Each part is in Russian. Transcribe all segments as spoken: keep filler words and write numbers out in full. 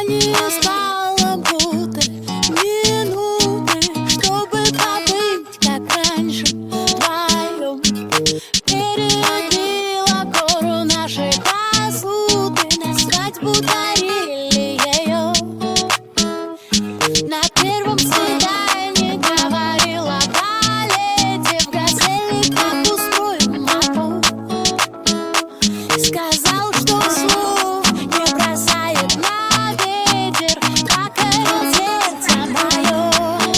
не спала будто минуты, чтобы побыть как раньше вдвоем. Перебила гору нашей посуды, на свадьбу дарили ее. На первом свидании говорила о балете, в газели как устроим мотор. Сказал, что слов не бросает на ветер, покорил сердце мое.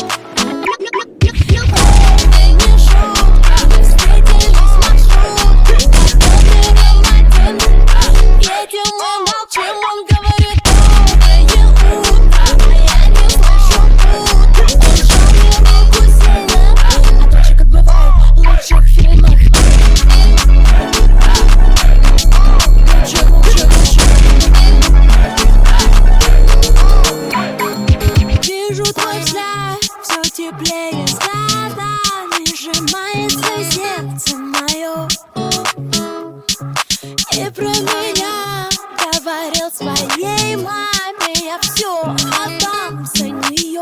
Это не шутка, мы встретились в маршрутке, под номером один. Едем мы молчим, он говорит доброе утро, а я не слышу утро. Он сжал мне руку сильно, а дальше, как бывает в лучших фильмах. Вижу твой взгляд, все теплее с годами, сжимается сердце мое. И про меня говорил своей маме, я все отдам за нее.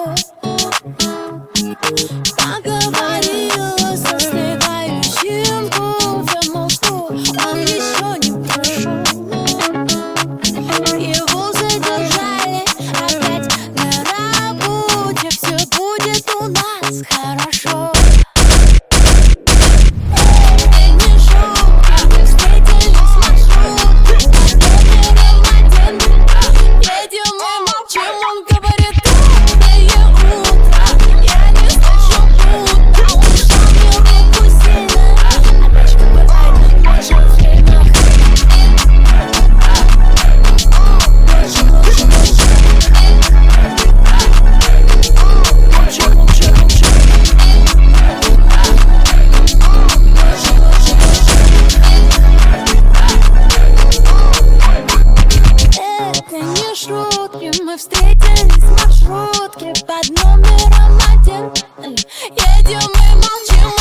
Поговорила со следующим кофе, мол, что он еще не пришел. Его задержали опять на работе, все будет у нас хорошо. Это не шутка, мы встретились в маршрутке, под номером один. Едем мы молчим, он говорит доброе утро, я не слышу утро. Он сжал мне руку сильно, а дальше, как бывает в лучших фильмах. Это не шутки, мы встретились в маршрутке под номером один. Едем мы молчим,